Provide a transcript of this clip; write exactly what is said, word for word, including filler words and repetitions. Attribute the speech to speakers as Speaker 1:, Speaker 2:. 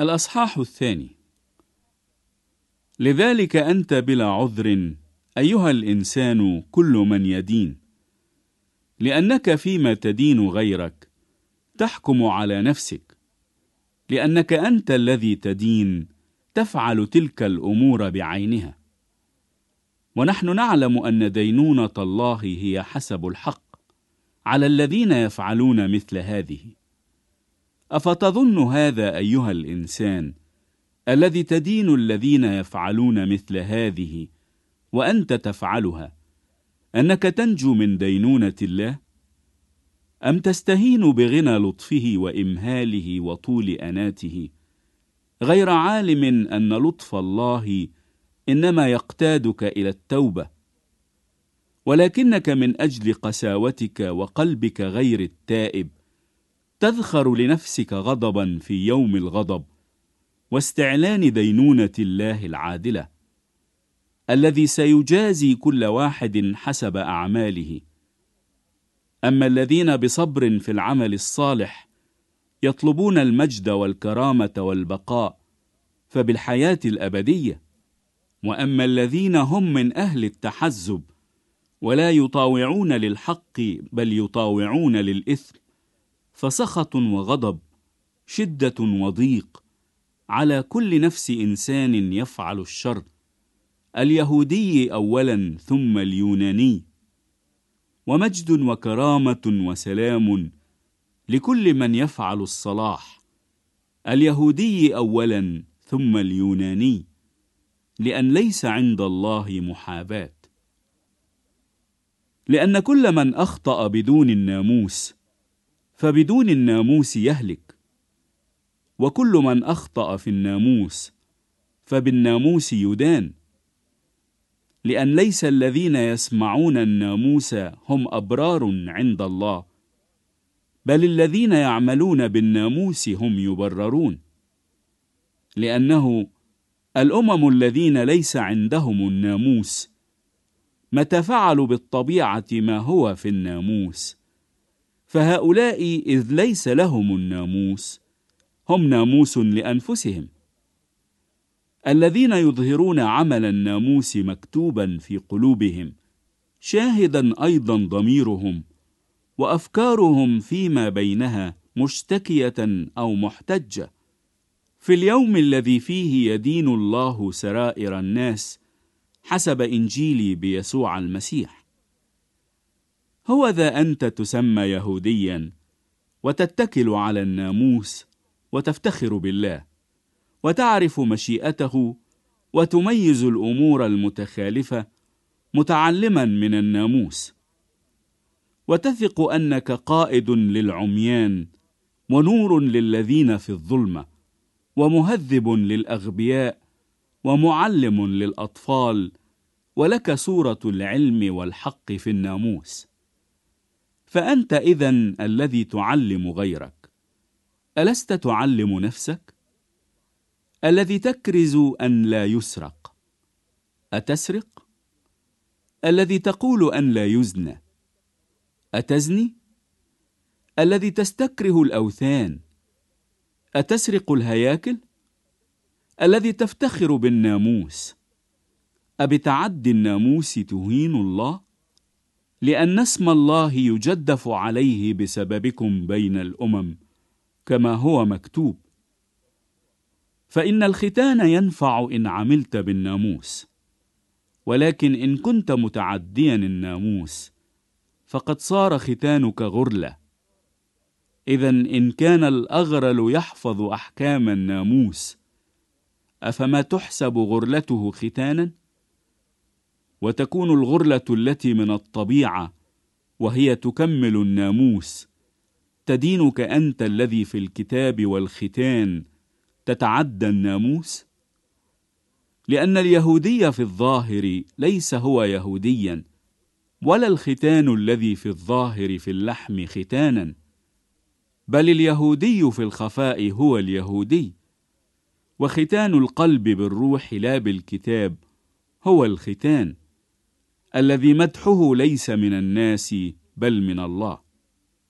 Speaker 1: الأصحاح الثاني. لذلك أنت بلا عذر أيها الإنسان كل من يدين، لأنك فيما تدين غيرك تحكم على نفسك، لأنك أنت الذي تدين تفعل تلك الأمور بعينها. ونحن نعلم أن دينونة الله هي حسب الحق على الذين يفعلون مثل هذه. أفتظن هذا أيها الإنسان الذي تدين الذين يفعلون مثل هذه وأنت تفعلها أنك تنجو من دينونة الله؟ أم تستهين بغنى لطفه وإمهاله وطول أناته، غير عالم أن لطف الله إنما يقتادك إلى التوبة؟ ولكنك من أجل قساوتك وقلبك غير التائب تذخر لنفسك غضبا في يوم الغضب واستعلان دينونة الله العادلة، الذي سيجازي كل واحد حسب أعماله. أما الذين بصبر في العمل الصالح يطلبون المجد والكرامة والبقاء فبالحياة الأبدية، وأما الذين هم من أهل التحزب ولا يطاوعون للحق بل يطاوعون للإثم فسخط وغضب شدة وضيق على كل نفس إنسان يفعل الشر، اليهودي أولا ثم اليوناني، ومجد وكرامة وسلام لكل من يفعل الصلاح، اليهودي أولا ثم اليوناني، لأن ليس عند الله محاباة. لأن كل من أخطأ بدون الناموس فبدون الناموس يهلك، وكل من أخطأ في الناموس فبالناموس يدان. لأن ليس الذين يسمعون الناموس هم أبرار عند الله، بل الذين يعملون بالناموس هم يبررون. لأنه الأمم الذين ليس عندهم الناموس متى فعلوا بالطبيعة ما هو في الناموس، فهؤلاء إذ ليس لهم الناموس هم ناموس لأنفسهم، الذين يظهرون عمل الناموس مكتوبا في قلوبهم، شاهدا أيضا ضميرهم وأفكارهم فيما بينها مشتكية أو محتجة، في اليوم الذي فيه يدين الله سرائر الناس حسب إنجيلي بيسوع المسيح. هوذا أنت تسمى يهوديا وتتكل على الناموس وتفتخر بالله وتعرف مشيئته وتميز الأمور المتخالفة متعلما من الناموس، وتثق أنك قائد للعميان ونور للذين في الظلمة ومهذب للأغبياء ومعلم للأطفال، ولك صورة العلم والحق في الناموس. فأنت إذن الذي تعلم غيرك، ألست تعلم نفسك؟ الذي تكرز أن لا يسرق، أتسرق؟ الذي تقول أن لا يزنى، أتزني؟ الذي تستكره الأوثان، أتسرق الهياكل؟ الذي تفتخر بالناموس، أبتعدي الناموس تهين الله؟ لأن اسم الله يجدف عليه بسببكم بين الأمم، كما هو مكتوب: فإن الختان ينفع إن عملت بالناموس، ولكن إن كنت متعديا الناموس فقد صار ختانك غرلة. إذن إن كان الأغرل يحفظ أحكام الناموس، أفما تحسب غرلته ختانا؟ وتكون الغرلة التي من الطبيعة وهي تكمل الناموس تدينك أنت الذي في الكتاب والختان تتعدى الناموس؟ لأن اليهودي في الظاهر ليس هو يهوديا، ولا الختان الذي في الظاهر في اللحم ختانا، بل اليهودي في الخفاء هو اليهودي، وختان القلب بالروح لا بالكتاب هو الختان، الذي مدحه ليس من الناس بل من الله.